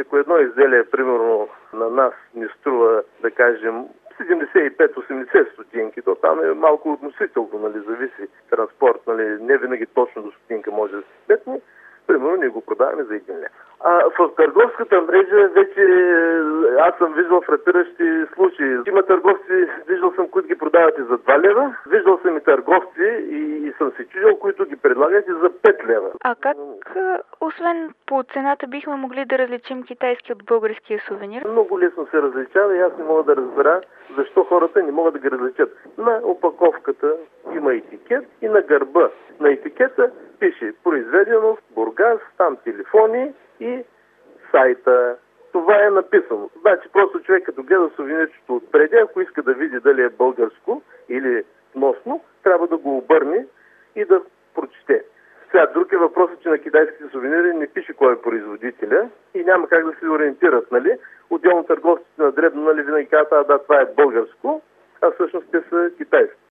ако едно изделие, примерно, на нас ни струва, да кажем, 75-80 стотинки, то там е малко относително, нали, зависи транспорт, нали, не винаги точно до стотинка може да се сметне. Примерно, ние го продаваме за 1 лев. В търговската мрежа вече аз съм виждал фрапиращи случаи. Има търговци, виждал съм, които ги продават и за 2 лева. Виждал съм и търговци и съм се чудил, които ги предлагат и за 5 лева. А как, освен по цената, бихме могли да различим китайски от българския сувенир? Много лесно се различава и аз не мога да разбера защо хората не могат да ги различат. На опаковката има етикет и на гърба на етикета пише произведено в Бургас, там телефони и сайта. Това е написано. Значи просто човек като гледа сувенирчето отпреди, ако иска да види дали е българско или вносно, трябва да го обърне и да прочете. Сега друг е въпросът, че на китайските сувенири не пише кой е производителя и няма как да се ориентират, нали? Отделно търговците на дребно, нали, винаги казват, да, това е българско, а всъщност те са китайски.